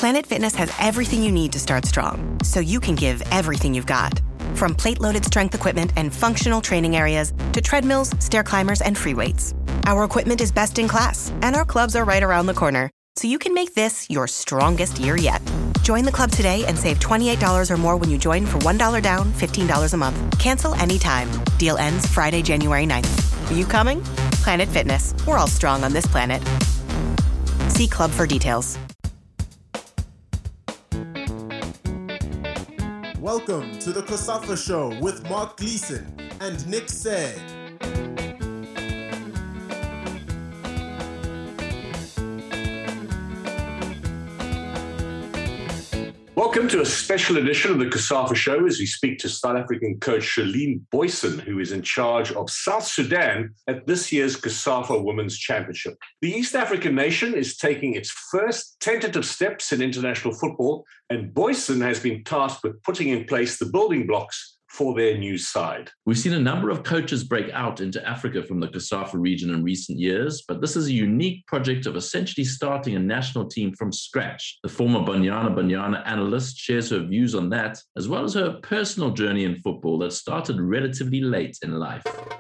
Planet Fitness has everything you need to start strong, so you can give everything you've got. From plate-loaded strength equipment and functional training areas to treadmills, stair climbers, and free weights. Our equipment is best in class, and our clubs are right around the corner, so you can make this your strongest year yet. Join the club today and save $28 or more when you join for $1 down, $15 a month. Cancel anytime. Deal ends Friday, January 9th. Are you coming? Planet Fitness. We're all strong on this planet. See club for details. Welcome to the COSAFA Show with Mark Gleason and Nick Said. Welcome to a special edition of the COSAFA Show as we speak to South African coach Shalene Boyson, who is in charge of South Sudan at this year's COSAFA Women's Championship. The East African nation is taking its first tentative steps in international football, and Boyson has been tasked with putting in place the building blocks for their new side. We've seen a number of coaches break out into Africa from the COSAFA region in recent years, but this is a unique project of essentially starting a national team from scratch. The former Banyana analyst shares her views on that, as well as her personal journey in football that started relatively late in life.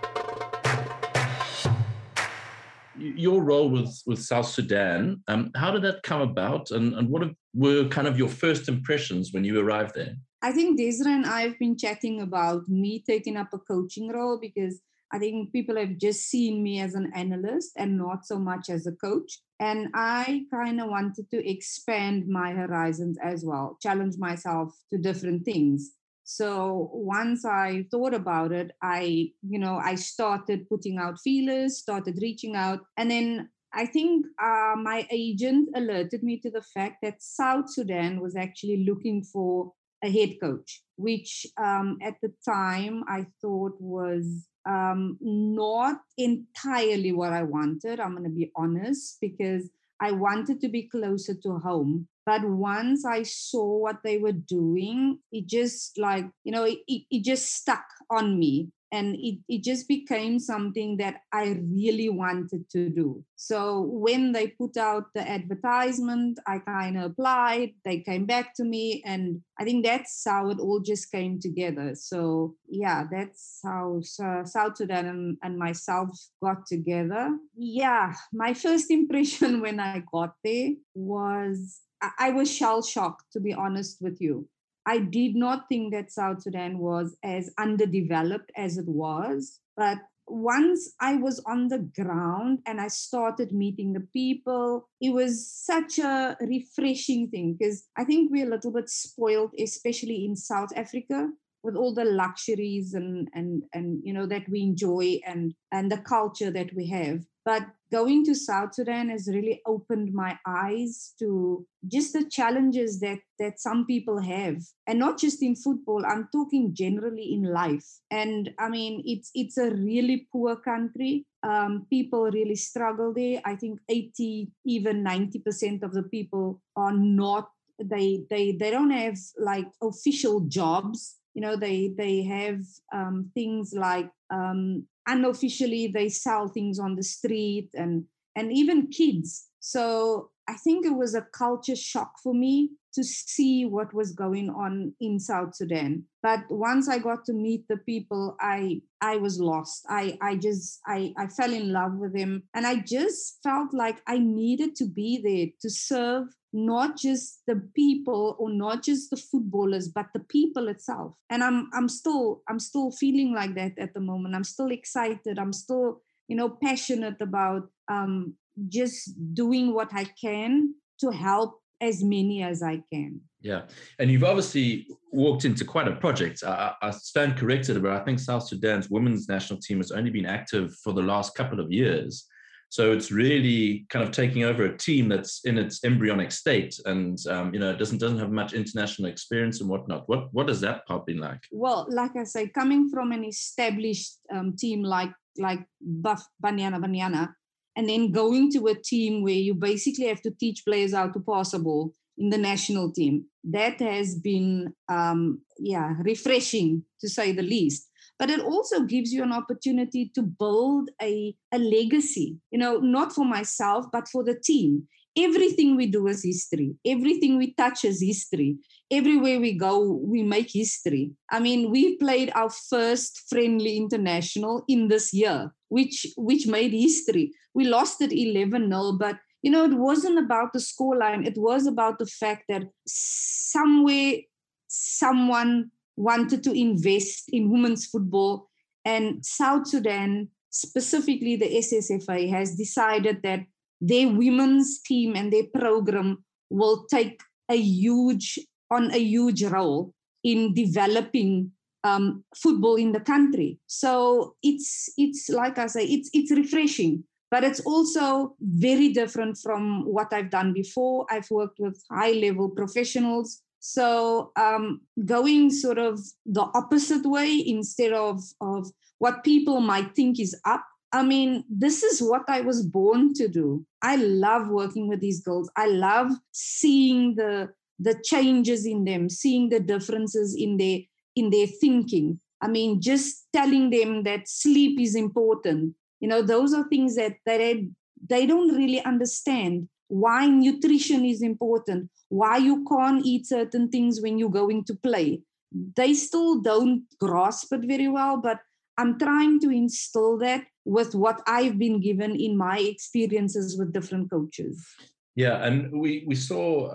Your role with South Sudan, how did that come about, and what were kind of your first impressions when you arrived there? I think Desiree and I have been chatting about me taking up a coaching role because I think people have just seen me as an analyst and not so much as a coach. And I kind of wanted to expand my horizons as well, challenge myself to different things. So once I thought about it, I started putting out feelers, started reaching out. And then I think my agent alerted me to the fact that South Sudan was actually looking for a head coach, which at the time I thought was not entirely what I wanted. I'm going to be honest, because I wanted to be closer to home. But once I saw what they were doing, it just it just stuck on me. And it just became something that I really wanted to do. So when they put out the advertisement, I kind of applied. They came back to me. And I think that's how it all just came together. So, yeah, that's how South Sudan and myself got together. Yeah, my first impression when I got there was I was shell-shocked, to be honest with you. I did not think that South Sudan was as underdeveloped as it was. But once I was on the ground and I started meeting the people, it was such a refreshing thing, because I think we're a little bit spoiled, especially in South Africa, with all the luxuries and that we enjoy and the culture that we have. But going to South Sudan has really opened my eyes to just the challenges that some people have. And not just in football, I'm talking generally in life. And I mean, it's a really poor country. People really struggle there. I think 80, even 90% of the people are not, they don't have like official jobs. They have things like unofficially they sell things on the street and even kids. So I think it was a culture shock for me to see what was going on in South Sudan. But once I got to meet the people, I was lost. I fell in love with them. And I just felt like I needed to be there to serve not just the people or not just the footballers, but the people itself. And I'm still feeling like that at the moment. I'm still excited. I'm still, passionate about just doing what I can to help as many as I can. Yeah. And you've obviously walked into quite a project. I stand corrected, but I think South Sudan's women's national team has only been active for the last couple of years. So it's really kind of taking over a team that's in its embryonic state and, it doesn't have much international experience and whatnot. What has that part been like? Well, like I say, coming from an established team like Banyana, and then going to a team where you basically have to teach players how to pass a ball in the national team, that has been, refreshing to say the least. But it also gives you an opportunity to build a legacy, not for myself, but for the team. everything we do is history. Everything we touch is history. Everywhere we go, we make history. I mean, we played our first friendly international in this year, which made history. We lost it 11-0, but it wasn't about the scoreline. It was about the fact that somewhere someone wanted to invest in women's football, and South Sudan, specifically the SSFA, has decided that their women's team and their program will take a huge role in developing football in the country. So it's like I say, it's refreshing, but it's also very different from what I've done before. I've worked with high-level professionals. So going sort of the opposite way instead of what people might think is up. I mean, this is what I was born to do. I love working with these girls. I love seeing the changes in them, seeing the differences in their thinking. I mean, just telling them that sleep is important. Those are things that they don't really understand. Why nutrition is important, why you can't eat certain things when you're going to play. They still don't grasp it very well, but I'm trying to instill that with what I've been given in my experiences with different coaches. Yeah, and we saw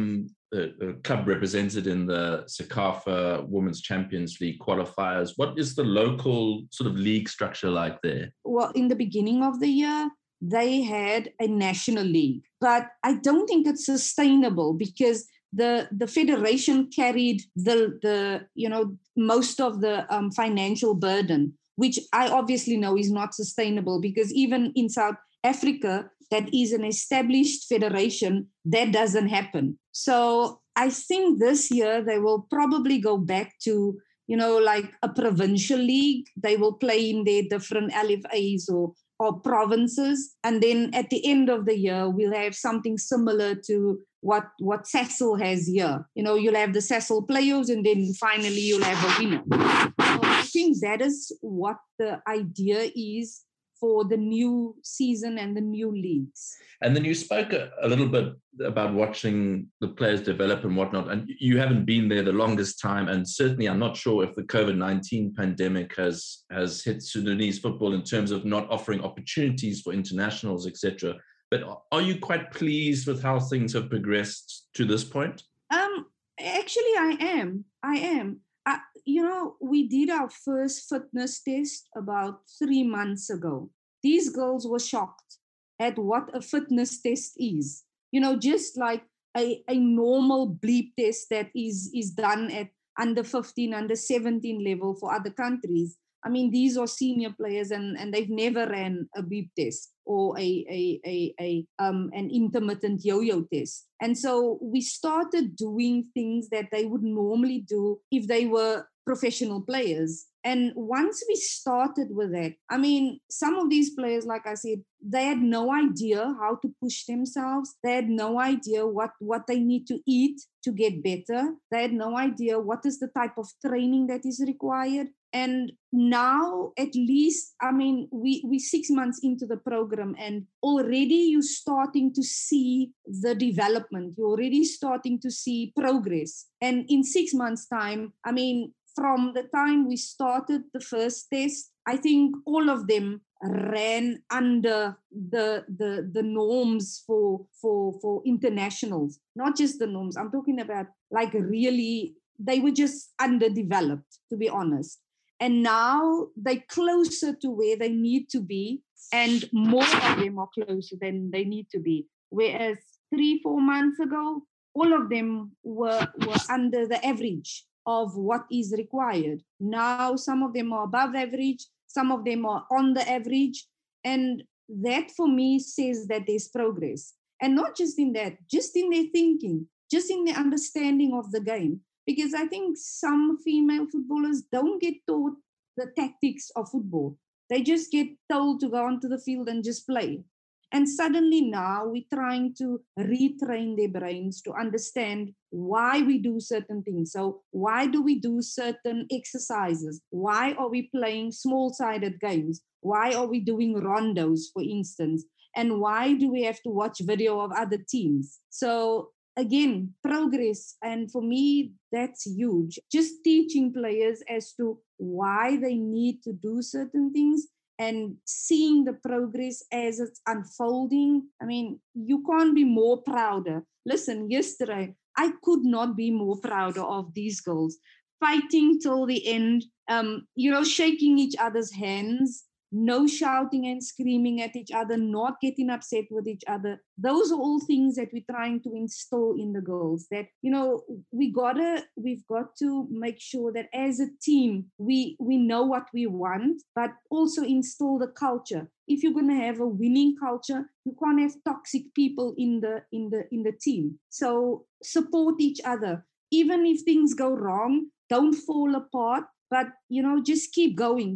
the club represented in the CECAFA Women's Champions League qualifiers. What is the local sort of league structure like there? Well, in the beginning of the year, they had a national league, but I don't think it's sustainable because the federation carried the most of the financial burden, which I obviously know is not sustainable, because even in South Africa, that is an established federation, that doesn't happen. So I think this year they will probably go back to like a provincial league. They will play in their different LFAs or provinces, and then at the end of the year we'll have something similar to what Sasol has here. You'll have the Sasol playoffs, and then finally you'll have a winner. So I think that is what the idea is for the new season and the new leagues. And then you spoke a little bit about watching the players develop and whatnot, and you haven't been there the longest time, and certainly I'm not sure if the COVID-19 pandemic has hit Sudanese football in terms of not offering opportunities for internationals, etc. But are you quite pleased with how things have progressed to this point? Actually, I am. We did our first fitness test about 3 months ago. These girls were shocked at what a fitness test is. Just like a normal bleep test that is done at under 15, under 17 level for other countries. I mean, these are senior players and they've never ran a beep test or an intermittent yo-yo test. And so we started doing things that they would normally do if they were professional players. And once we started with that, I mean, some of these players, like I said, they had no idea how to push themselves. They had no idea what they need to eat to get better. They had no idea what is the type of training that is required. And now, at least, I mean, we're 6 months into the program, and already you're starting to see the development. You're already starting to see progress. And in 6 months' time, I mean, from the time we started the first test, I think all of them ran under the norms for internationals. Not just the norms. I'm talking about like really, they were just underdeveloped, to be honest. And now they're closer to where they need to be, and more of them are closer than they need to be. Whereas 3-4 months ago, all of them were under the average of what is required. Now, some of them are above average, some of them are on the average. And that for me says that there's progress. And not just in that, just in their thinking, just in their understanding of the game. Because I think some female footballers don't get taught the tactics of football. They just get told to go onto the field and just play. And suddenly now we're trying to retrain their brains to understand why we do certain things. So why do we do certain exercises? Why are we playing small-sided games? Why are we doing rondos, for instance? And why do we have to watch video of other teams? So again, progress. And for me, that's huge. Just teaching players as to why they need to do certain things and seeing the progress as it's unfolding. I mean, you can't be more prouder. Listen, yesterday, I could not be more prouder of these girls. Fighting till the end, shaking each other's hands, no shouting and screaming at each other, not getting upset with each other. Those are all things that we're trying to instill in the girls, that, we've got to make sure that as a team, we know what we want, but also instill the culture. If you're going to have a winning culture, you can't have toxic people in the team. So support each other. Even if things go wrong, don't fall apart, but, just keep going.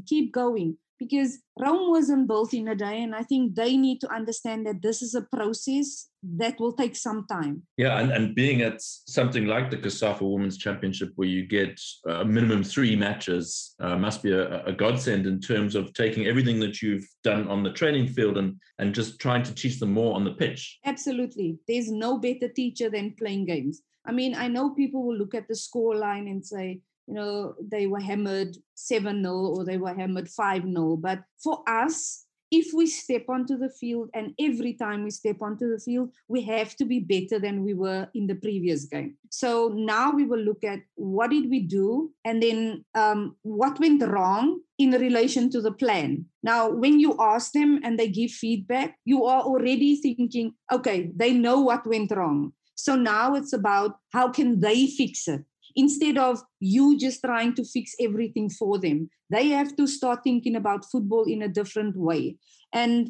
Because Rome wasn't built in a day, and I think they need to understand that this is a process that will take some time. Yeah, and being at something like the COSAFA Women's Championship, where you get minimum 3 matches, must be a godsend in terms of taking everything that you've done on the training field and just trying to teach them more on the pitch. Absolutely. There's no better teacher than playing games. I mean, I know people will look at the scoreline and say, they were hammered 7-0 or they were hammered 5-0. But for us, if we step onto the field, and every time we step onto the field, we have to be better than we were in the previous game. So now we will look at what did we do, and then what went wrong in relation to the plan. Now, when you ask them and they give feedback, you are already thinking, okay, they know what went wrong. So now it's about how can they fix it? Instead of you just trying to fix everything for them. They have to start thinking about football in a different way. And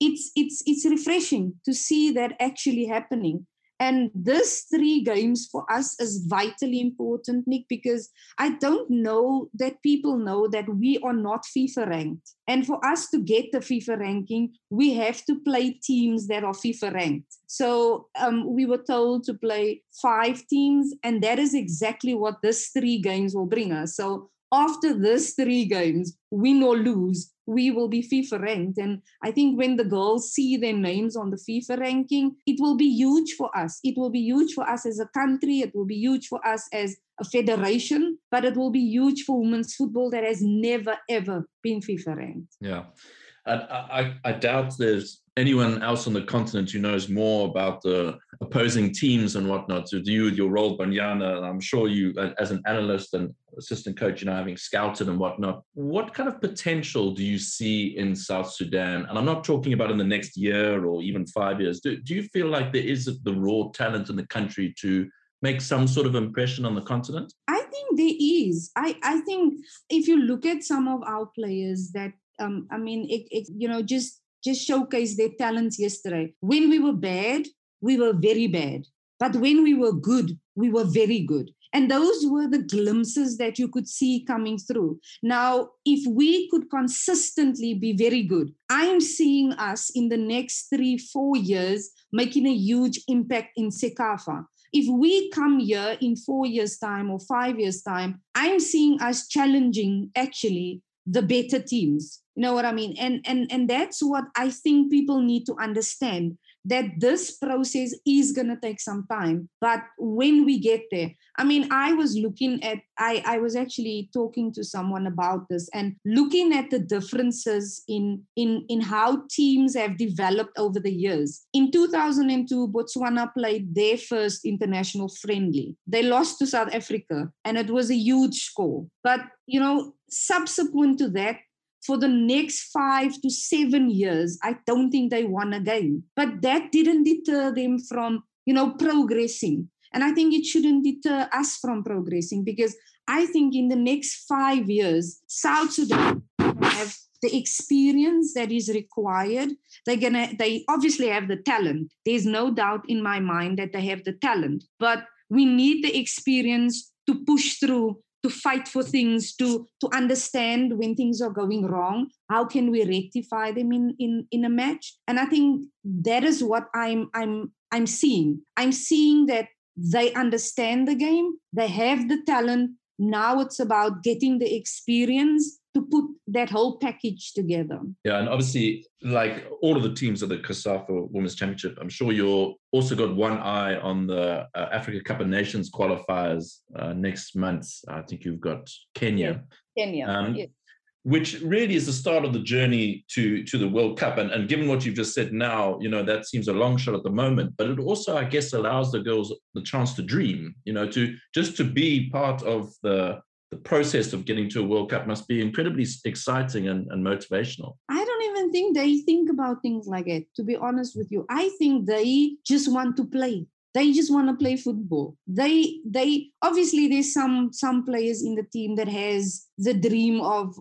it's refreshing to see that actually happening. And this 3 games for us is vitally important, Nick, because I don't know that people know that we are not FIFA ranked. And for us to get the FIFA ranking, we have to play teams that are FIFA ranked. So we were told to play 5 teams, and that is exactly what this 3 games will bring us. So after this 3 games, win or lose, we will be FIFA ranked. And I think when the girls see their names on the FIFA ranking, it will be huge for us. It will be huge for us as a country. It will be huge for us as a federation, but it will be huge for women's football that has never, ever been FIFA ranked. Yeah. I doubt there's anyone else on the continent who knows more about the opposing teams and whatnot. So do you, with your role, Banyana, I'm sure you, as an analyst and assistant coach, having scouted and whatnot, what kind of potential do you see in South Sudan? And I'm not talking about in the next year or even 5 years. Do you feel like there is the raw talent in the country to make some sort of impression on the continent? I think there is. I think if you look at some of our players that, just showcase their talents yesterday. When we were bad, we were very bad. But when we were good, we were very good. And those were the glimpses that you could see coming through. Now, if we could consistently be very good, I'm seeing us in the next 3-4 years making a huge impact in CECAFA. If we come here in 4 years' time or 5 years' time, I'm seeing us challenging actually the better teams. You know what I mean? And that's what I think people need to understand, that this process is going to take some time. But when we get there, I was looking at, I was actually talking to someone about this and looking at the differences in how teams have developed over the years. In 2002, Botswana played their first international friendly. They lost to South Africa, and it was a huge score. But, subsequent to that, for the next 5 to 7 years, I don't think they won a game. But that didn't deter them from, progressing. And I think it shouldn't deter us from progressing, because I think in the next 5 years, South Sudan have the experience that is required. They obviously have the talent. There's no doubt in my mind that they have the talent. But we need the experience to push through, to fight for things, to understand when things are going wrong. How can we rectify them in a match? And I think that is what I'm seeing. I'm seeing that they understand the game, they have the talent, Now it's about getting the experience to put that whole package together. Yeah, and obviously, like all of the teams of the COSAFA Women's Championship, I'm sure you're also got one eye on the Africa Cup of Nations qualifiers next month. I think you've got Kenya. Yeah. Kenya, yes. Which really is the start of the journey to the World Cup. And given what you've just said now, that seems a long shot at the moment, but it also, I guess, allows the girls the chance to dream, to be part of the process of getting to a World Cup must be incredibly exciting and motivational. I don't even think they think about things like that, to be honest with you. I think they just want to play. They just want to play football. They obviously there's some players in the team that has the dream of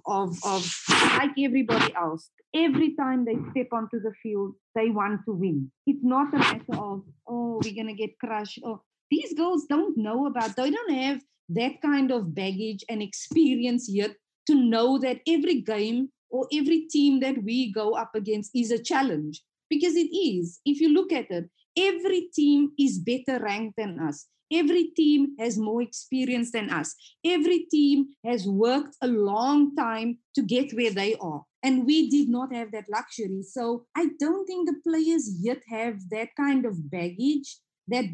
like everybody else. Every time they step onto the field, they want to win. It's not a matter of, we're gonna get crushed. These girls don't they don't have that kind of baggage and experience yet to know that every game or every team that we go up against is a challenge. Because it is. If you look at it, every team is better ranked than us. Every team has more experience than us. Every team has worked a long time to get where they are. And we did not have that luxury. So I don't think the players yet have that kind of baggage that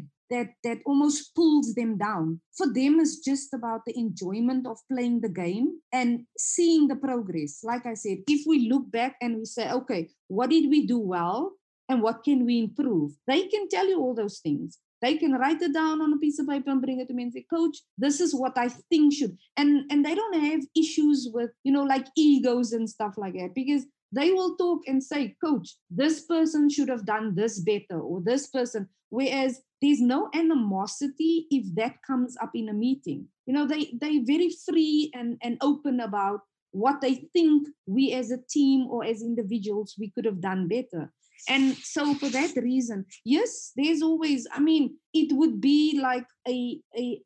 almost pulls them down. For them, it's just about the enjoyment of playing the game and seeing the progress. Like I said, if we look back and we say, okay, what did we do well and what can we improve? They can tell you all those things. They can write it down on a piece of paper and bring it to me and say, Coach, this is what I think should. And they don't have issues with, like egos and stuff like that, because they will talk and say, Coach, this person should have done this better, or this person. Whereas there's no animosity if that comes up in a meeting. They're very free and open about what they think we as a team or as individuals, we could have done better. And so for that reason, yes, there's always, it would be like a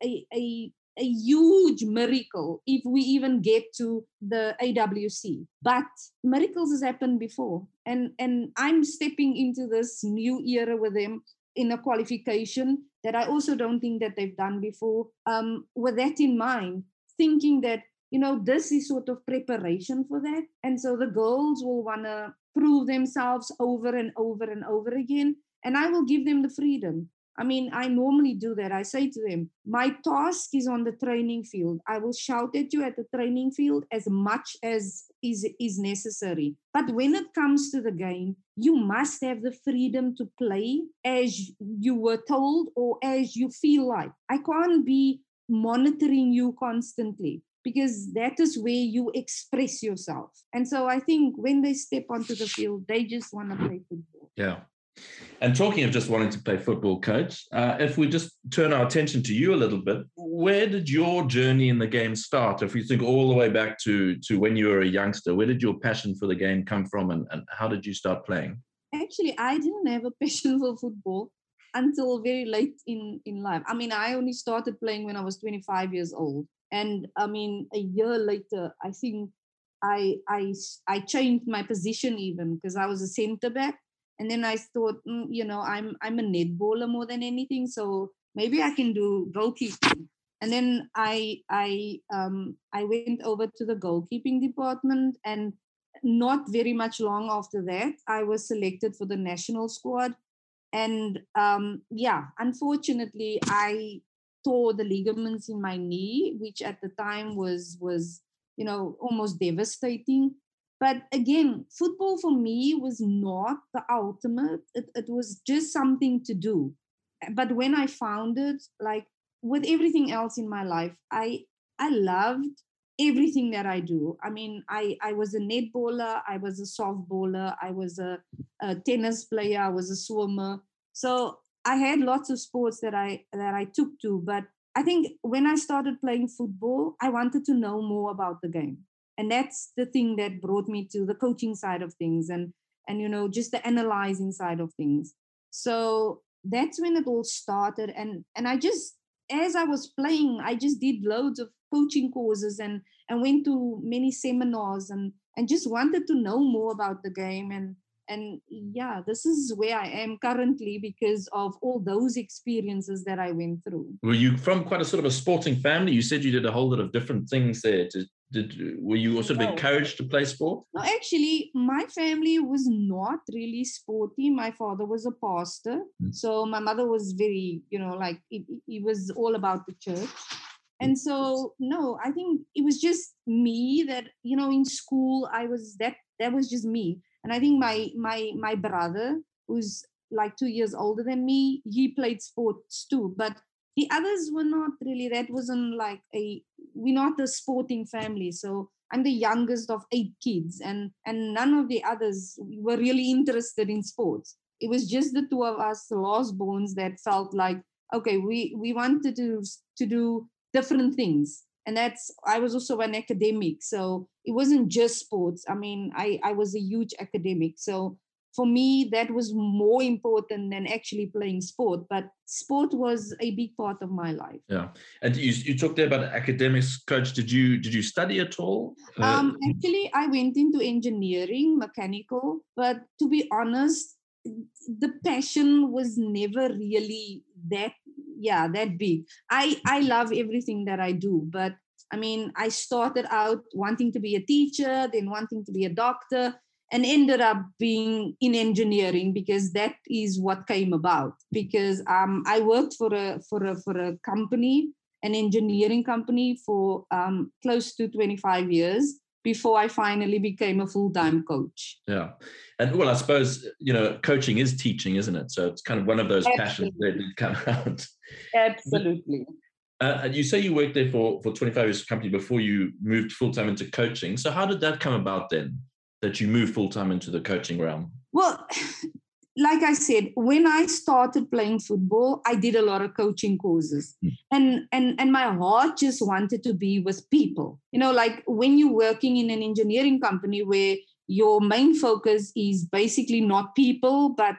huge miracle if we even get to the AWC. But miracles has happened before. And I'm stepping into this new era with them in a qualification that I also don't think that they've done before. With that in mind, thinking that, this is sort of preparation for that. And so the girls will want to prove themselves over and over and over again. And I will give them the freedom. I normally do that. I say to them, my task is on the training field. I will shout at you at the training field as much as is necessary. But when it comes to the game, you must have the freedom to play as you were told or as you feel like. I can't be monitoring you constantly, because that is where you express yourself. And so I think when they step onto the field, they just want to play football. Yeah. And talking of just wanting to play football, Coach, if we just turn our attention to you a little bit, where did your journey in the game start? If you think all the way back to when you were a youngster, where did your passion for the game come from, and how did you start playing? Actually, I didn't have a passion for football until very late in life. I only started playing when I was 25 years old. And a year later, I think I changed my position even, because I was a centre back. And then I thought, I'm a netballer more than anything, so maybe I can do goalkeeping. And then I went over to the goalkeeping department, and not very much long after that, I was selected for the national squad. And unfortunately, I tore the ligaments in my knee, which at the time was almost devastating. But again, football for me was not the ultimate. It was just something to do. But when I found it, like with everything else in my life, I loved everything that I do. I was a netballer, I was a softballer, I was a tennis player, I was a swimmer. So I had lots of sports that I took to. But I think when I started playing football, I wanted to know more about the game. And that's the thing that brought me to the coaching side of things and just the analyzing side of things. So that's when it all started. And I just, as I was playing, I just did loads of coaching courses and went to many seminars and just wanted to know more about the game. And yeah, this is where I am currently because of all those experiences that I went through. Were you from quite a sort of a sporting family? You said you did a whole lot of different things there. Were you sort of encouraged to play sport? No, actually, my family was not really sporty. My father was a pastor. So my mother was very, like it was all about the church. And so, no, I think it was just me that, in school, I was that was just me. And I think my brother, who's like 2 years older than me, he played sports too. But the others were not really, that wasn't like we're not a sporting family. So I'm the youngest of 8 kids, and none of the others were really interested in sports. It was just the 2 of us, the last borns, that felt like, okay, we wanted to do different things. And I was also an academic. So it wasn't just sports. I mean, I was a huge academic. So for me, that was more important than actually playing sport. But sport was a big part of my life. Yeah. And you talked there about academics, Coach. Did you study at all? Actually, I went into engineering, mechanical. But to be honest, the passion was never really that big. I love everything that I do, but I mean, I started out wanting to be a teacher, then wanting to be a doctor, and ended up being in engineering because that is what came about. Because I worked for a company, an engineering company, for close to 25 years before I finally became a full-time coach. Yeah. And well, I suppose, coaching is teaching, isn't it? So it's kind of one of those passions that come out. Absolutely. And you say you worked there for 25 years company before you moved full-time into coaching. So how did that come about then, that you moved full-time into the coaching realm? Well, like I said, when I started playing football, I did a lot of coaching courses. And my heart just wanted to be with people. Like when you're working in an engineering company where your main focus is basically not people, but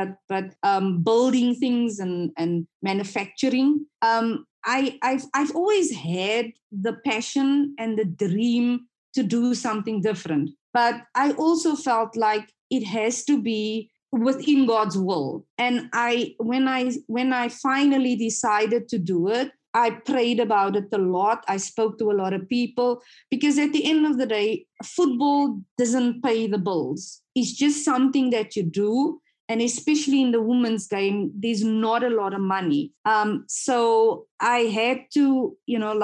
building things and manufacturing. I've always had the passion and the dream to do something different. But I also felt like it has to be within God's will. And when I finally decided to do it, I prayed about it a lot. I spoke to a lot of people, because at the end of the day, football doesn't pay the bills. It's just something that you do. And especially in the women's game, there's not a lot of money. So I had to,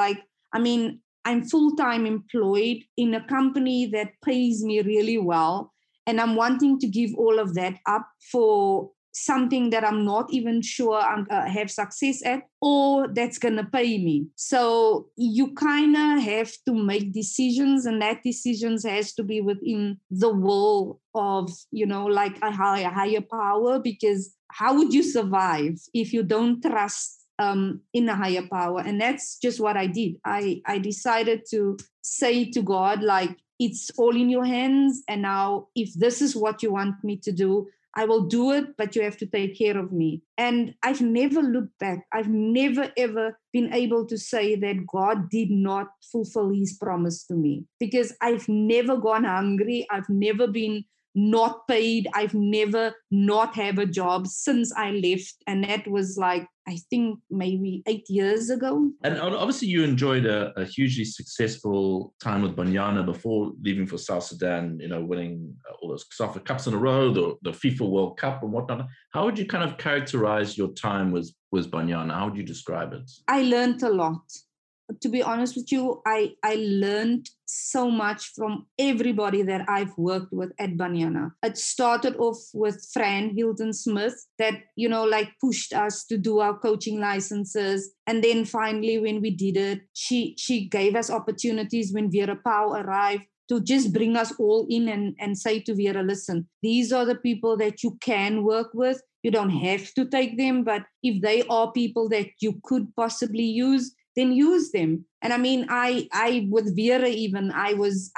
I'm full-time employed in a company that pays me really well. And I'm wanting to give all of that up for something that I'm not even sure I'm have success at, or that's going to pay me. So you kind of have to make decisions, and that decisions has to be within the will of, like a higher power, because how would you survive if you don't trust in a higher power? And that's just what I did. I decided to say to God, like, it's all in your hands. And now if this is what you want me to do, I will do it, but you have to take care of me. And I've never looked back. I've never, ever been able to say that God did not fulfill his promise to me, because I've never gone hungry. I've never been not paid. I've never not have a job since I left. And that was like, I think maybe 8 years ago. And obviously you enjoyed a hugely successful time with Banyana before leaving for South Sudan, winning all those COSAFA Cups in a row, the FIFA World Cup and whatnot. How would you kind of characterize your time with Banyana? How would you describe it? I learned a lot. To be honest with you, I learned so much from everybody that I've worked with at Banyana. It started off with Fran Hilton Smith that, pushed us to do our coaching licenses. And then finally, when we did it, she gave us opportunities when Vera Pau arrived to just bring us all in and say to Vera, listen, these are the people that you can work with. You don't have to take them, but if they are people that you could possibly use, then use them. And I mean, I with Vera even, I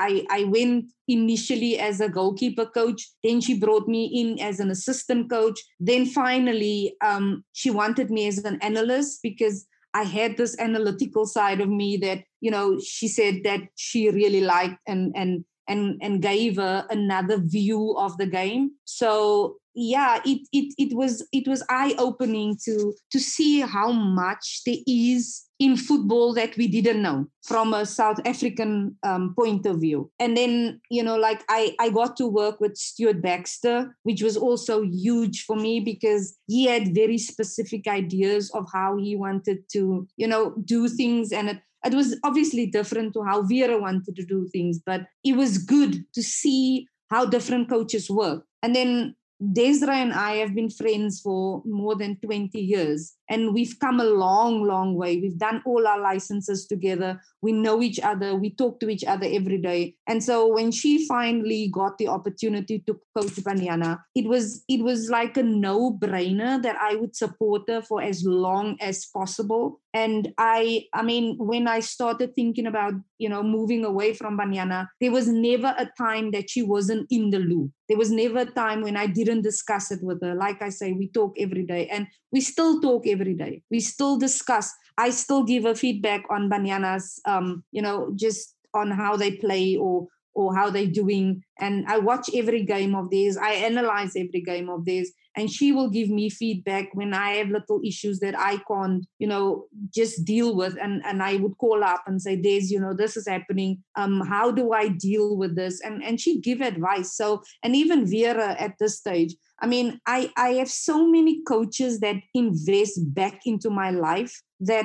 went initially as a goalkeeper coach. Then she brought me in as an assistant coach. Then finally, she wanted me as an analyst, because I had this analytical side of me that, she said that she really liked and and gave her another view of the game. So yeah, it was eye-opening to see how much there is in football that we didn't know from a South African point of view. And then, like I got to work with Stuart Baxter, which was also huge for me because he had very specific ideas of how he wanted to, do things. And it was obviously different to how Vera wanted to do things, but it was good to see how different coaches work. And then Desra and I have been friends for more than 20 years, and we've come a long, long way. We've done all our licenses together. We know each other. We talk to each other every day. And so when she finally got the opportunity to coach Banyana, it was like a no-brainer that I would support her for as long as possible. And I mean, when I started thinking about, moving away from Banyana, there was never a time that she wasn't in the loop. There was never a time when I didn't discuss it with her. Like I say, we talk every day, and we still talk every day. We still discuss. I still give her feedback on Banyana's, just on how they play or how they're doing. And I watch every game of theirs. I analyze every game of theirs. And she will give me feedback when I have little issues that I can't, just deal with. And I would call up and say, Des, this is happening. How do I deal with this? And she'd give advice. So, and even Vera at this stage, I mean, I have so many coaches that invest back into my life that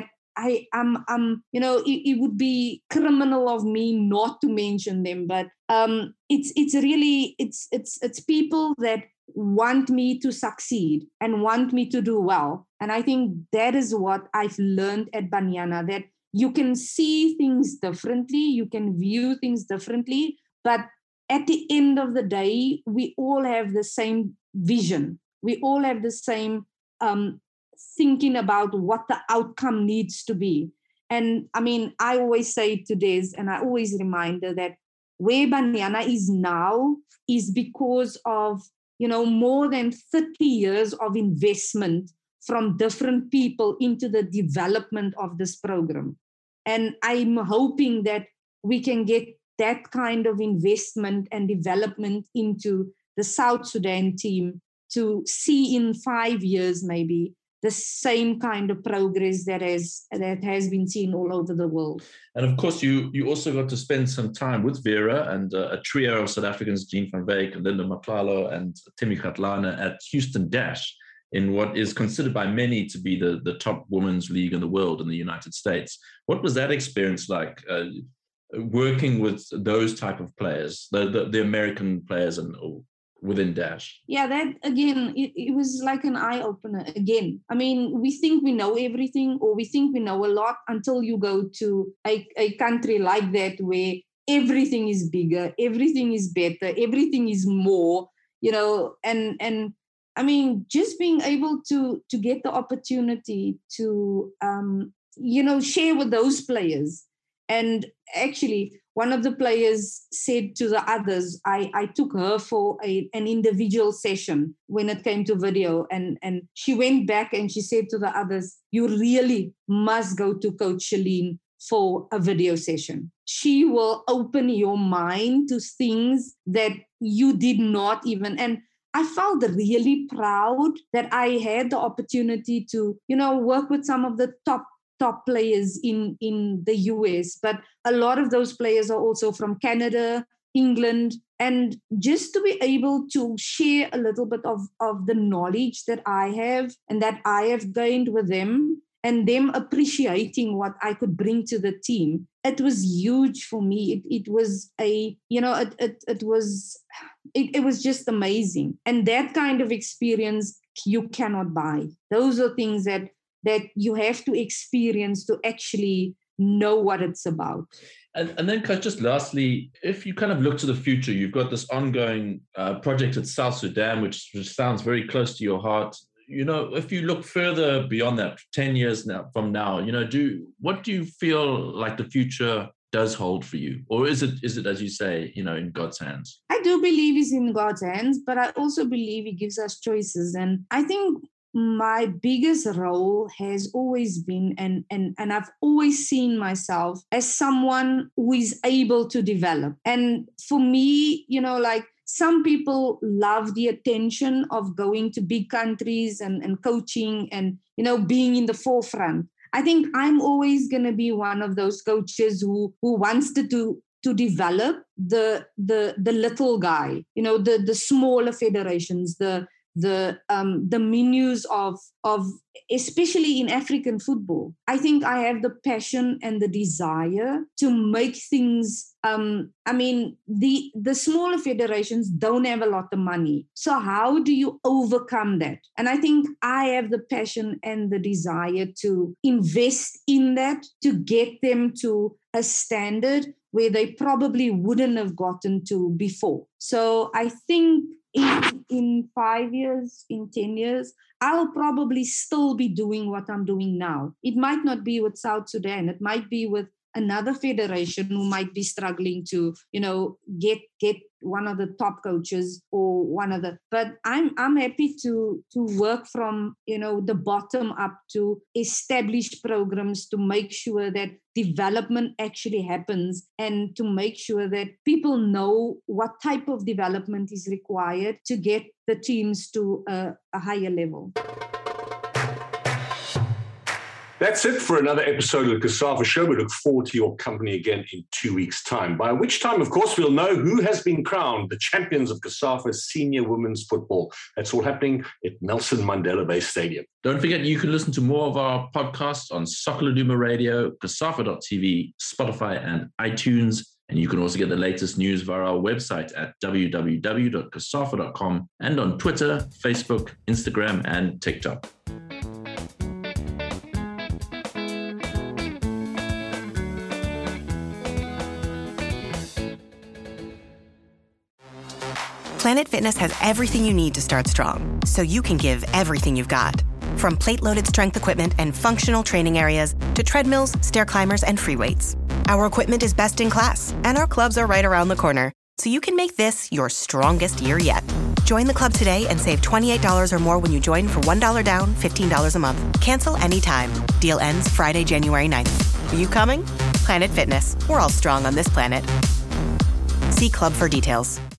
it would be criminal of me not to mention them. But it's really people that want me to succeed and want me to do well. And I think that is what I've learned at Banyana, that you can see things differently, you can view things differently, but at the end of the day, we all have the same vision. We all have the same thinking about what the outcome needs to be. And I mean, I always say to Des, and I always remind her that where Banyana is now is because of, more than 30 years of investment from different people into the development of this program. And I'm hoping that we can get that kind of investment and development into the South Sudan team to see in 5 years maybe the same kind of progress that has been seen all over the world. And of course, you also got to spend some time with Vera and a trio of South Africans, Jean van Wyk, Linda Matlalo, and Temi Kgatlana at Houston Dash in what is considered by many to be the top women's league in the world in the United States. What was that experience like, working with those type of players, the American players and within Dash? Yeah, that again, it was like an eye-opener again. I mean, we think we know everything, or we think we know a lot until you go to a country like that where everything is bigger, everything is better, everything is more, and I mean, just being able to get the opportunity to, share with those players. And actually, one of the players said to the others, I took her for an individual session when it came to video. And she went back and she said to the others, you really must go to Coach Shalene for a video session. She will open your mind to things that you did not even. And I felt really proud that I had the opportunity to, work with some of the top players in the US, but a lot of those players are also from Canada, England, and just to be able to share a little bit of the knowledge that I have and that I have gained with them, and them appreciating what I could bring to the team. It was huge for me. It was it was just amazing. And that kind of experience you cannot buy. Those are things that you have to experience to actually know what it's about. And then, Coach, just lastly, if you kind of look to the future, you've got this ongoing project at South Sudan, which sounds very close to your heart. If you look further beyond that, 10 years from now, what do you feel like the future does hold for you? Or is it, as you say, in God's hands? I do believe it's in God's hands, but I also believe he gives us choices. And I think my biggest role has always been, and I've always seen myself as someone who is able to develop. And for me, like, some people love the attention of going to big countries and coaching and, being in the forefront. I think I'm always going to be one of those coaches who wants to develop the little guy, the smaller federations, the menus of especially in African football. I think I have the passion and the desire to make things. The smaller federations don't have a lot of money. So how do you overcome that? And I think I have the passion and the desire to invest in that, to get them to a standard where they probably wouldn't have gotten to before. So I think in 5 years, in 10 years, I'll probably still be doing what I'm doing now. It might not be with South Sudan. It might be with another federation who might be struggling to, get one of the top coaches or one of the. But I'm happy to work from, the bottom up to establish programs to make sure that development actually happens and to make sure that people know what type of development is required to get the teams to a higher level. That's it for another episode of the COSAFA Show. We look forward to your company again in 2 weeks' time, by which time, of course, we'll know who has been crowned the champions of COSAFA Senior Women's Football. That's all happening at Nelson Mandela Bay Stadium. Don't forget, you can listen to more of our podcasts on Soccer Laduma Radio, COSAFA.tv, Spotify, and iTunes. And you can also get the latest news via our website at www.cosafa.com and on Twitter, Facebook, Instagram, and TikTok. Planet Fitness has everything you need to start strong, so you can give everything you've got. From plate-loaded strength equipment and functional training areas to treadmills, stair climbers, and free weights. Our equipment is best in class, and our clubs are right around the corner, so you can make this your strongest year yet. Join the club today and save $28 or more when you join for $1 down, $15 a month. Cancel anytime. Deal ends Friday, January 9th. Are you coming? Planet Fitness. We're all strong on this planet. See club for details.